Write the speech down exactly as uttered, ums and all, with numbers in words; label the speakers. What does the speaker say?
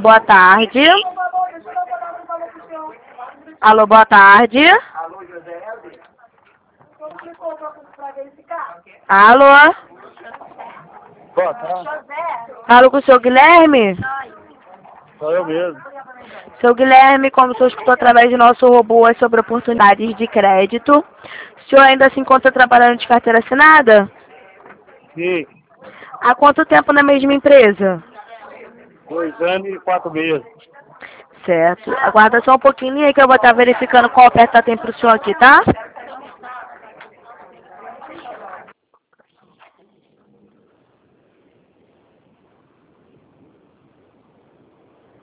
Speaker 1: boa tarde. Alô, boa tarde. Alô?
Speaker 2: Boa tarde.
Speaker 1: Falo com o seu Guilherme?
Speaker 2: Sou eu mesmo.
Speaker 1: Seu Guilherme, como o senhor escutou através do nosso robô é sobre oportunidades de crédito, o senhor ainda se encontra trabalhando de carteira assinada?
Speaker 2: Sim.
Speaker 1: Há quanto tempo na mesma empresa?
Speaker 2: Dois anos e quatro meses.
Speaker 1: Certo. Aguarda só um pouquinho aí que eu vou estar verificando qual oferta tem para o senhor aqui, tá?